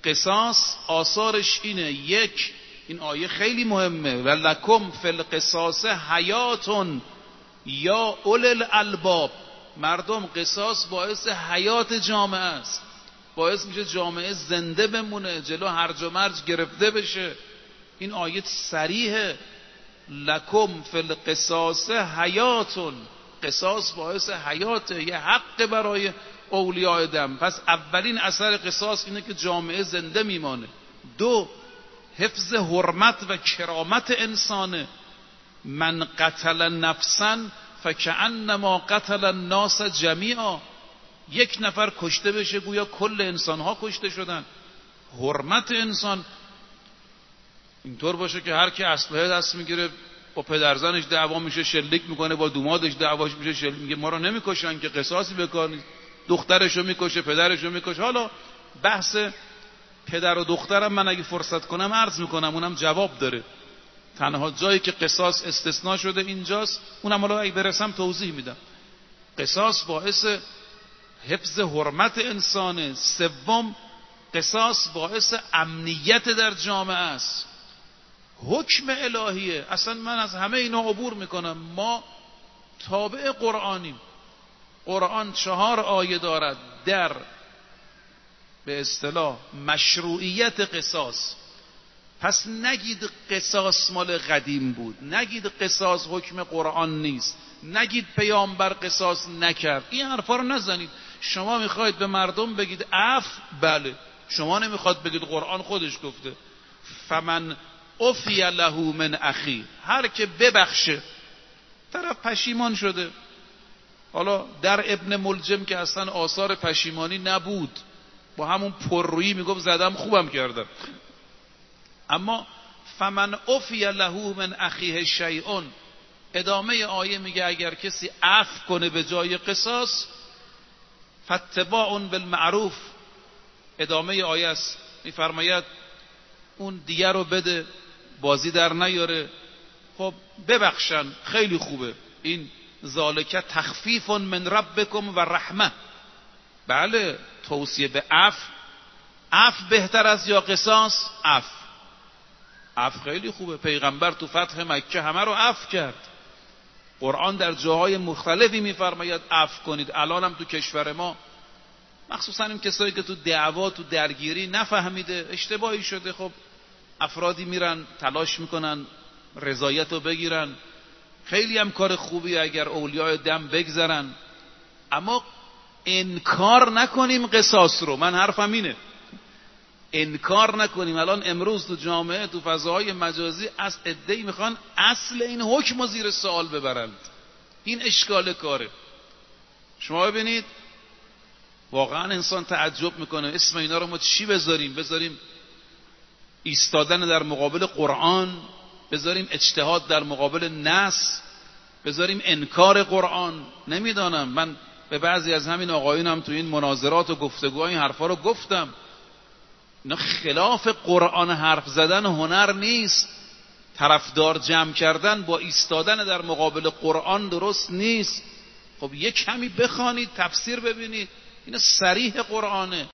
قصاص آثارش اینه، یک، این آیه خیلی مهمه، ولکم فی القصاص حیاتون یا اولی الالباب. مردم قصاص باعث حیات جامعه است، باعث میشه جامعه زنده بمونه، جلو هرج و مرج گرفته بشه. این آیه صریحه، لکم فی القصاص حیاتون، قصاص باعث حیاته، یه حق برای اولیاء دم. پس اولین اثر قصاص اینه که جامعه زنده میمانه. دو، حفظ حرمت و کرامت انسانه. من قتل نفسا فکأنما قتل الناس جمیعا. یک نفر کشته بشه گویا کل انسان ها کشته شدن. حرمت انسان اینطور باشه که هر کی اسلحه دست میگیره با پدرزنش دعوا میشه، شلیک میکنه، با دومادش دعواش میشه، شلیک میگه ما رو نمیکشن که قصاصی بکنید، دخترشو میکشه، پدرشو میکشه. حالا بحث پدر و دخترم من اگه فرصت کنم عرض میکنم، اونم جواب داره. تنها جایی که قصاص استثناء شده اینجاست، اونم حالا اگه برسم توضیح میدم. قصاص باعث حفظ حرمت انسانه. سوم، قصاص باعث امنیت در جامعه است. حکم الهیه. اصلا من از همه اینا عبور میکنم. ما تابع قرآنیم. قرآن 4 آیه دارد در به اصطلاح مشروعیت قصاص. پس نگید قصاص مال قدیم بود، نگید قصاص حکم قرآن نیست، نگید پیامبر قصاص نکرد. این حرفا رو نزنید. شما میخواید به مردم بگید عفو، بله. شما نمیخواد بگید قرآن خودش گفته فمن عفی له من اخی، هر که ببخشه، طرف پشیمان شده. حالا در ابن ملجم که اصلا آثار پشیمانی نبود، با همون پررویی میگفت زدم خوبم کردم. اما فمن عفی له من اخیه شیء، ادامه آیه میگه اگر کسی عفو کنه به جای قصاص، فاتباع بالمعروف. ادامه آیه است، میفرماید اون دیگر رو بده، بازی در نیاره. خب ببخشن، خیلی خوبه. این ذالک تخفیف من ربکم و رحمه. بله، توصیه به عفو. عفو بهتر از یا قصاص؟ عفو خیلی خوبه. پیغمبر تو فتح مکه همه رو عفو کرد. قرآن در جاهای مختلفی میفرماید عفو کنید. الان هم تو کشور ما مخصوصا این کسایی که تو دعوا، تو درگیری نفهمیده، اشتباهی شده، خب افرادی میرن تلاش میکنن رضایت رو بگیرن. خیلی هم کار خوبی اگر اولیاء دم بگذرن، اما انکار نکنیم قصاص رو. من حرفم اینه، انکار نکنیم. الان امروز تو جامعه، تو فضاهای مجازی، از عده‌ای میخوان اصل این حکم رو زیر سوال ببرند. این اشکال کاره. شما ببینید واقعا انسان تعجب میکنه اسم اینا رو ما چی بذاریم؟ بذاریم ایستادن در مقابل قرآن، بذاریم اجتهاد در مقابل نص، بذاریم انکار قرآن؟ نمیدانم. من به بعضی از همین آقایونم تو این مناظرات و گفتگوها این حرفا رو گفتم. اینا خلاف قرآن حرف زدن هنر نیست. طرفدار جمع کردن با ایستادن در مقابل قرآن درست نیست. خب یک کمی بخوانید، تفسیر ببینید، این صریح قرآنه.